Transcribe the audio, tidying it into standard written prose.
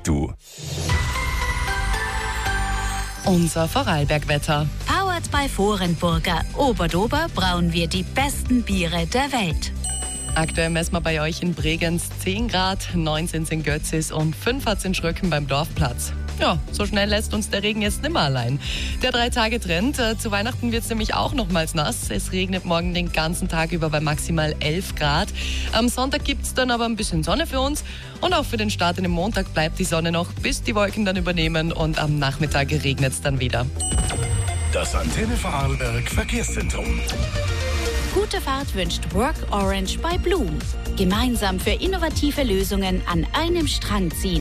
du. Unser Vorarlbergwetter. Powered by Vorenburger. Oberdober brauen wir die besten Biere der Welt. Aktuell messen wir bei euch in Bregenz 10 Grad, 19 in Götzis und 5 hat's in Schröcken beim Dorfplatz. Ja, so schnell lässt uns der Regen jetzt nimmer allein. Der 3-Tage-Trend. Zu Weihnachten wird's nämlich auch nochmals nass. Es regnet morgen den ganzen Tag über bei maximal 11 Grad. Am Sonntag gibt's dann aber ein bisschen Sonne für uns. Und auch für den Start in den Montag bleibt die Sonne noch, bis die Wolken dann übernehmen. Und am Nachmittag regnet's dann wieder. Das Antenne Vorarlberg Verkehrszentrum. Gute Fahrt wünscht Work Orange bei Bloom. Gemeinsam für innovative Lösungen an einem Strang ziehen.